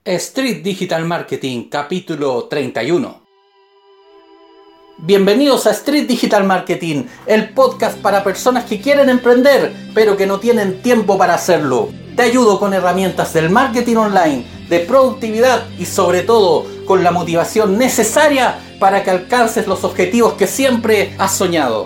Street Digital Marketing, capítulo 31. Bienvenidos a Street Digital Marketing, el podcast para personas que quieren emprender, pero que no tienen tiempo para hacerlo. Te ayudo con herramientas del marketing online, de productividad y sobre todo con la motivación necesaria para que alcances los objetivos que siempre has soñado.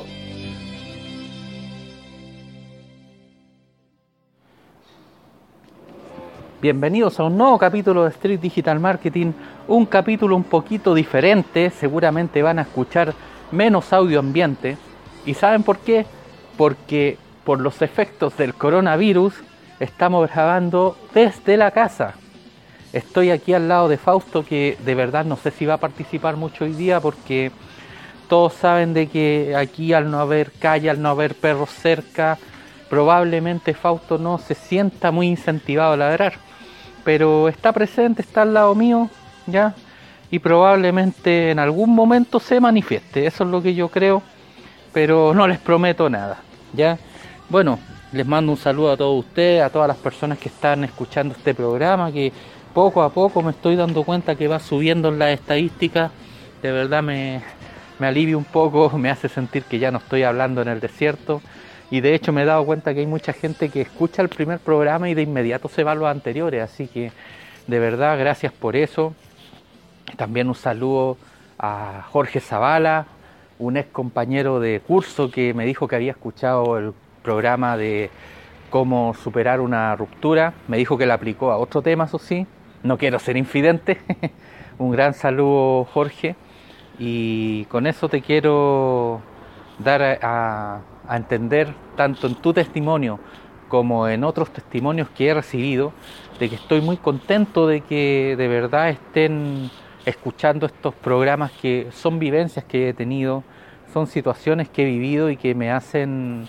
Bienvenidos a un nuevo capítulo de Street Digital Marketing, un capítulo un poquito diferente, seguramente van a escuchar menos audio ambiente. ¿Y saben por qué? Porque por los efectos del coronavirus estamos grabando desde la casa. Estoy aquí al lado de Fausto, que de verdad no sé si va a participar mucho hoy día porque todos saben de que aquí al no haber calle, al no haber perros cerca, probablemente Fausto no se sienta muy incentivado a ladrar. Pero está presente, está al lado mío, ¿ya? Y probablemente en algún momento se manifieste, eso es lo que yo creo, pero no les prometo nada, ¿ya? Bueno, les mando un saludo a todos ustedes, a todas las personas que están escuchando este programa, que poco a poco me estoy dando cuenta que va subiendo en las estadísticas. De verdad me alivia un poco, me hace sentir que ya no estoy hablando en el desierto. Y de hecho me he dado cuenta que hay mucha gente que escucha el primer programa y de inmediato se va a los anteriores, así que de verdad gracias por eso. También un saludo a Jorge Zavala, un ex compañero de curso que me dijo que había escuchado el programa de cómo superar una ruptura. Me dijo que la aplicó a otro tema, eso sí, no quiero ser infidente. Un gran saludo, Jorge, y con eso te quiero dar a entender, tanto en tu testimonio como en otros testimonios que he recibido, de que estoy muy contento de que de verdad estén escuchando estos programas, que son vivencias que he tenido, son situaciones que he vivido y que me hacen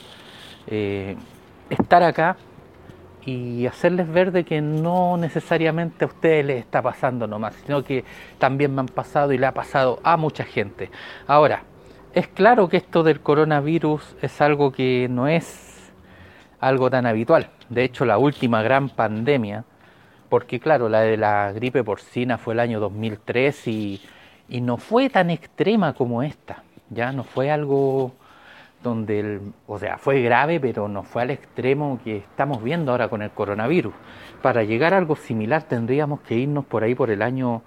estar acá y hacerles ver de que no necesariamente a ustedes les está pasando nomás, sino que también me han pasado y le ha pasado a mucha gente. Ahora, es claro que esto del coronavirus es algo que no es algo tan habitual. De hecho, la última gran pandemia, porque claro, la de la gripe porcina fue el año 2003 y no fue tan extrema como esta. Ya no fue algo donde, o sea, fue grave, pero no fue al extremo que estamos viendo ahora con el coronavirus. Para llegar a algo similar tendríamos que irnos por ahí por el año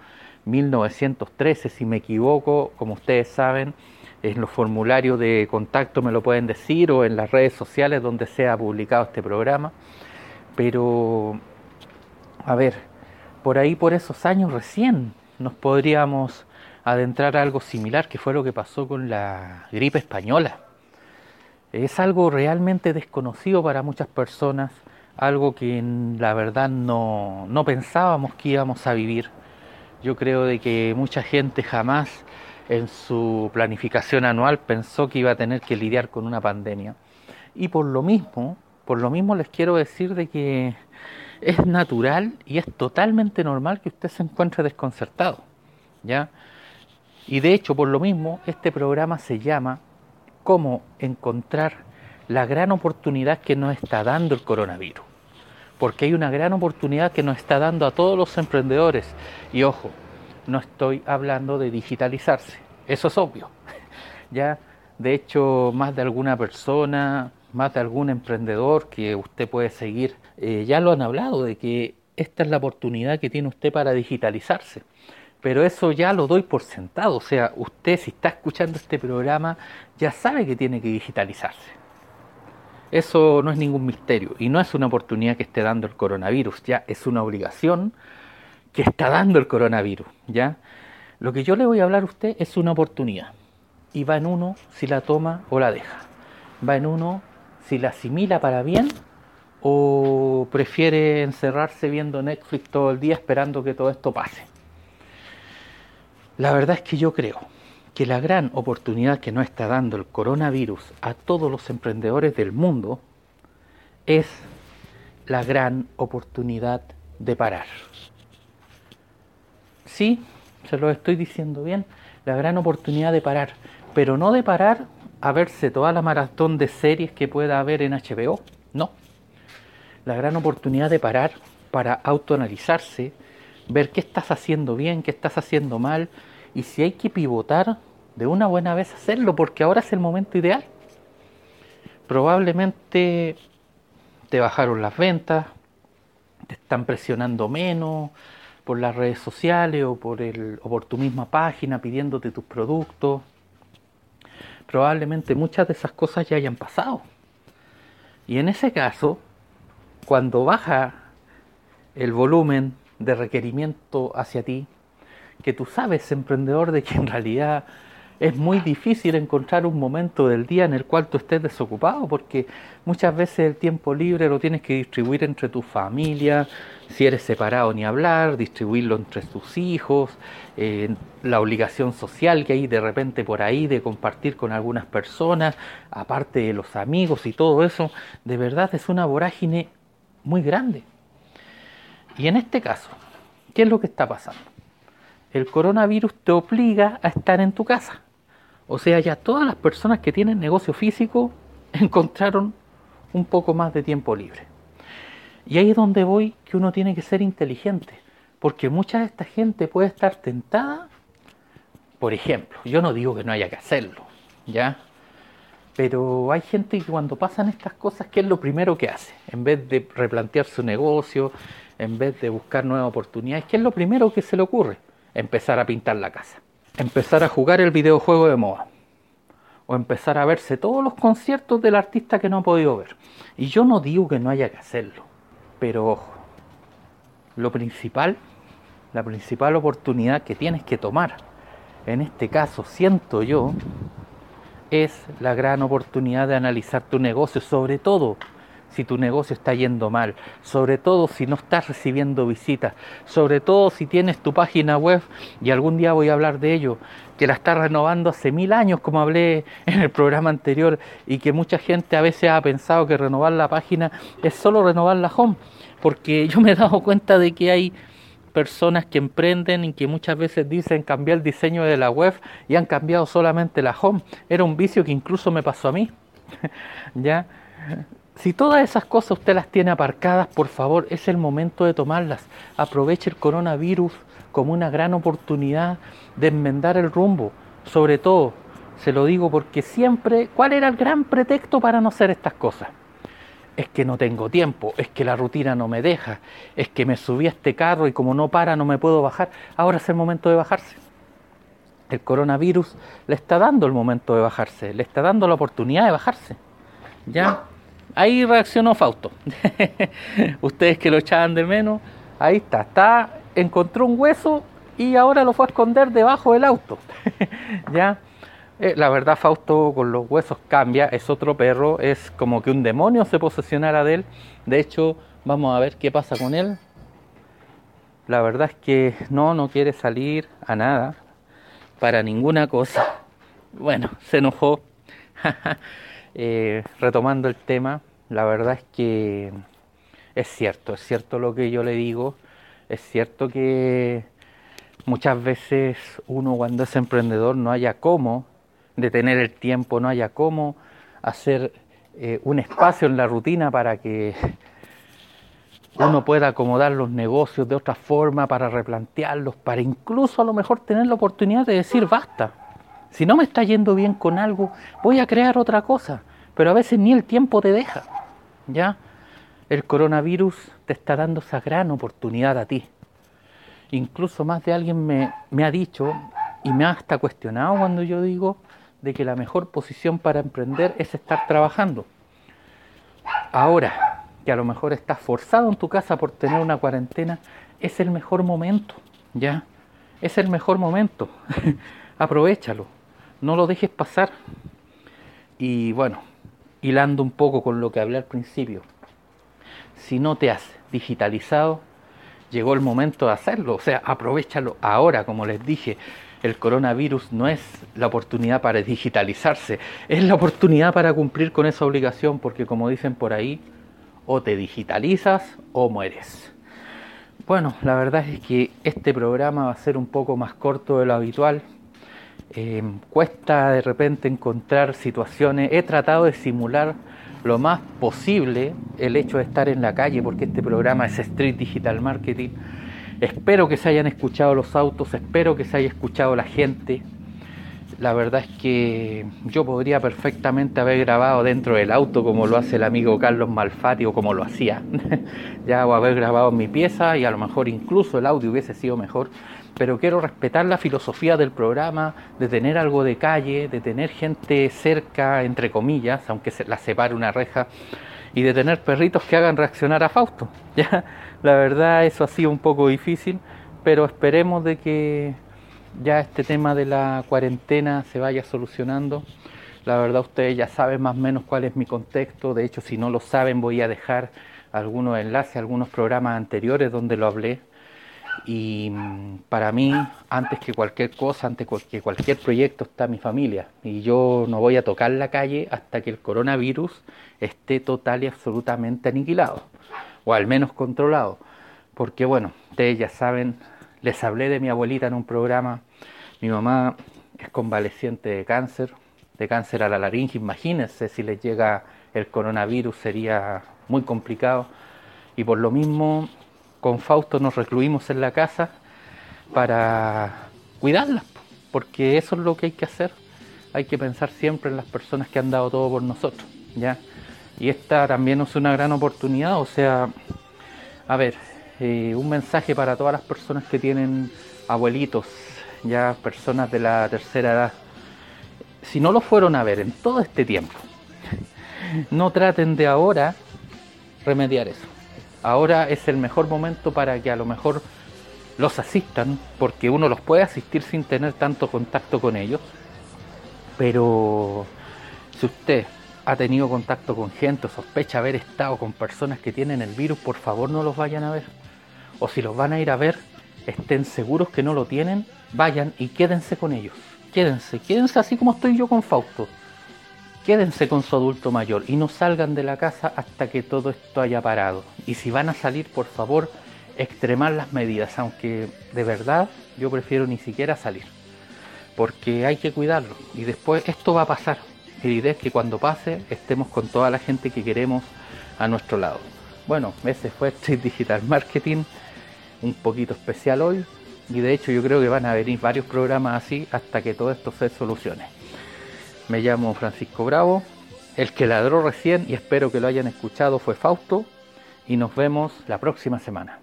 1913, si me equivoco, como ustedes saben. En los formularios de contacto me lo pueden decir, o en las redes sociales donde sea publicado este programa. Pero, a ver, por ahí por esos años recién nos podríamos adentrar a algo similar, que fue lo que pasó con la gripe española. Es algo realmente desconocido para muchas personas, algo que la verdad no pensábamos que íbamos a vivir. Yo creo de que mucha gente jamás en su planificación anual pensó que iba a tener que lidiar con una pandemia. Y por lo mismo les quiero decir de que es natural y es totalmente normal que usted se encuentre desconcertado, ¿ya? Y de hecho, por lo mismo, este programa se llama Cómo encontrar la gran oportunidad que nos está dando el coronavirus. Porque hay una gran oportunidad que nos está dando a todos los emprendedores. Y ojo, no estoy hablando de digitalizarse, eso es obvio. Ya, de hecho, más de alguna persona, más de algún emprendedor que usted puede seguir, ya lo han hablado, de que esta es la oportunidad que tiene usted para digitalizarse. Pero eso ya lo doy por sentado, o sea, usted si está escuchando este programa ya sabe que tiene que digitalizarse. Eso no es ningún misterio y no es una oportunidad que esté dando el coronavirus, ya es una obligación que está dando el coronavirus, ¿ya? Lo que yo le voy a hablar a usted es una oportunidad y va en uno si la toma o la deja. Va en uno si la asimila para bien o prefiere encerrarse viendo Netflix todo el día esperando que todo esto pase. La verdad es que yo creo que la gran oportunidad que nos está dando el coronavirus a todos los emprendedores del mundo es la gran oportunidad de parar. Sí, se lo estoy diciendo bien, la gran oportunidad de parar, pero no de parar a verse toda la maratón de series que pueda haber en HBO, no. La gran oportunidad de parar para autoanalizarse, ver qué estás haciendo bien, qué estás haciendo mal, y si hay que pivotar, de una buena vez hacerlo, porque ahora es el momento ideal. Probablemente te bajaron las ventas, te están presionando menos por las redes sociales o por tu misma página pidiéndote tus productos. Probablemente muchas de esas cosas ya hayan pasado. Y en ese caso, cuando baja el volumen de requerimiento hacia ti, que tú sabes, emprendedor, de que en realidad es muy difícil encontrar un momento del día en el cual tú estés desocupado, porque muchas veces el tiempo libre lo tienes que distribuir entre tu familia, si eres separado ni hablar, distribuirlo entre tus hijos, la obligación social que hay de repente por ahí de compartir con algunas personas, aparte de los amigos y todo eso, de verdad es una vorágine muy grande. Y en este caso, ¿qué es lo que está pasando? El coronavirus te obliga a estar en tu casa. O sea, ya todas las personas que tienen negocio físico encontraron un poco más de tiempo libre. Y ahí es donde voy, que uno tiene que ser inteligente, porque mucha de esta gente puede estar tentada. Por ejemplo, yo no digo que no haya que hacerlo, ¿ya? Pero hay gente que cuando pasan estas cosas, ¿qué es lo primero que hace? En vez de replantear su negocio, en vez de buscar nuevas oportunidades, ¿qué es lo primero que se le ocurre? Empezar a pintar la casa, empezar a jugar el videojuego de moda, o empezar a verse todos los conciertos del artista que no ha podido ver. Y yo no digo que no haya que hacerlo, pero ojo, la principal oportunidad que tienes que tomar, en este caso siento yo, es la gran oportunidad de analizar tu negocio, sobre todo si tu negocio está yendo mal, sobre todo si no estás recibiendo visitas, sobre todo si tienes tu página web, y algún día voy a hablar de ello, que la estás renovando hace 1000 años, como hablé en el programa anterior, y que mucha gente a veces ha pensado que renovar la página es solo renovar la home, porque yo me he dado cuenta de que hay personas que emprenden y que muchas veces dicen cambiar el diseño de la web y han cambiado solamente la home. Era un vicio que incluso me pasó a mí. ¿Ya? Si todas esas cosas usted las tiene aparcadas, por favor, es el momento de tomarlas. Aproveche el coronavirus como una gran oportunidad de enmendar el rumbo. Sobre todo, se lo digo porque siempre, ¿cuál era el gran pretexto para no hacer estas cosas? Es que no tengo tiempo, es que la rutina no me deja, es que me subí a este carro y como no para no me puedo bajar. Ahora es el momento de bajarse. El coronavirus le está dando el momento de bajarse, le está dando la oportunidad de bajarse. ¿Ya? Ahí reaccionó Fausto. Ustedes que lo echaban de menos, ahí está, encontró un hueso y ahora lo fue a esconder debajo del auto. ¿Ya? La verdad, Fausto con los huesos cambia, es otro perro, es como que un demonio se posesionara de él. De hecho, vamos a ver qué pasa con él. La verdad es que no quiere salir a nada, para ninguna cosa. Bueno, se enojó. Retomando el tema, la verdad es que es cierto lo que yo le digo. Es cierto que muchas veces uno, cuando es emprendedor, no haya cómo detener el tiempo, no haya cómo hacer un espacio en la rutina para que uno pueda acomodar los negocios de otra forma, para replantearlos, para incluso a lo mejor tener la oportunidad de decir basta. Si no me está yendo bien con algo, voy a crear otra cosa, pero a veces ni el tiempo te deja. ¿Ya? El coronavirus te está dando esa gran oportunidad a ti. Incluso más de alguien me ha dicho y me ha hasta cuestionado cuando yo digo de que la mejor posición para emprender es estar trabajando. Ahora que a lo mejor estás forzado en tu casa por tener una cuarentena, es el mejor momento, ¿ya? Es el mejor momento. Aprovéchalo, no lo dejes pasar. Y bueno, hilando un poco con lo que hablé al principio, si no te has digitalizado, llegó el momento de hacerlo. O sea, aprovéchalo ahora, como les dije. El coronavirus no es la oportunidad para digitalizarse, es la oportunidad para cumplir con esa obligación, porque como dicen por ahí, o te digitalizas o mueres. Bueno, la verdad es que este programa va a ser un poco más corto de lo habitual. Cuesta de repente encontrar situaciones. He tratado de simular lo más posible el hecho de estar en la calle, porque este programa es Street Digital Marketing. Espero que se hayan escuchado los autos, espero que se haya escuchado la gente. La verdad es que yo podría perfectamente haber grabado dentro del auto como lo hace el amigo Carlos Malfatti o como lo hacía ya, o haber grabado en mi pieza y a lo mejor incluso el audio hubiese sido mejor, pero quiero respetar la filosofía del programa, de tener algo de calle, de tener gente cerca, entre comillas, aunque la separe una reja, y de tener perritos que hagan reaccionar a Fausto. Ya, la verdad eso ha sido un poco difícil, pero esperemos de que ya este tema de la cuarentena se vaya solucionando. La verdad ustedes ya saben más o menos cuál es mi contexto. De hecho, si no lo saben, voy a dejar algunos enlaces a algunos programas anteriores donde lo hablé. Y para mí, antes que cualquier cosa, antes que cualquier proyecto, está mi familia. Y yo no voy a tocar la calle hasta que el coronavirus esté total y absolutamente aniquilado, o al menos controlado. Porque bueno, ustedes ya saben, les hablé de mi abuelita en un programa. Mi mamá es convaleciente de cáncer a la laringe. Imagínense si les llega el coronavirus, sería muy complicado. Y por lo mismo, con Fausto nos recluimos en la casa para cuidarla, porque eso es lo que hay que hacer. Hay que pensar siempre en las personas que han dado todo por nosotros, ¿ya? Y esta también es una gran oportunidad, o sea, a ver, un mensaje para todas las personas que tienen abuelitos, ya personas de la tercera edad. Si no lo fueron a ver en todo este tiempo, no traten de ahora remediar eso. Ahora es el mejor momento para que a lo mejor los asistan, porque uno los puede asistir sin tener tanto contacto con ellos. Pero si usted ha tenido contacto con gente o sospecha haber estado con personas que tienen el virus, por favor no los vayan a ver. O si los van a ir a ver, estén seguros que no lo tienen, vayan y quédense con ellos. Quédense así como estoy yo con Fausto. Quédense con su adulto mayor y no salgan de la casa hasta que todo esto haya parado. Y si van a salir, por favor, extremar las medidas, aunque de verdad yo prefiero ni siquiera salir, porque hay que cuidarlo. Y después esto va a pasar. Y la idea es que cuando pase estemos con toda la gente que queremos a nuestro lado. Bueno, ese fue Street Digital Marketing, un poquito especial hoy, y de hecho yo creo que van a venir varios programas así hasta que todo esto se solucione. Me llamo Francisco Bravo, el que ladró recién, y espero que lo hayan escuchado, fue Fausto, y nos vemos la próxima semana.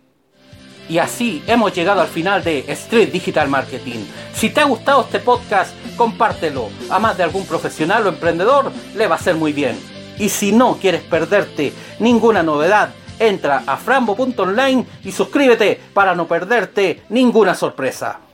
Y así hemos llegado al final de Street Digital Marketing. Si te ha gustado este podcast, compártelo. A más de algún profesional o emprendedor le va a hacer muy bien. Y si no quieres perderte ninguna novedad, entra a frambo.online y suscríbete para no perderte ninguna sorpresa.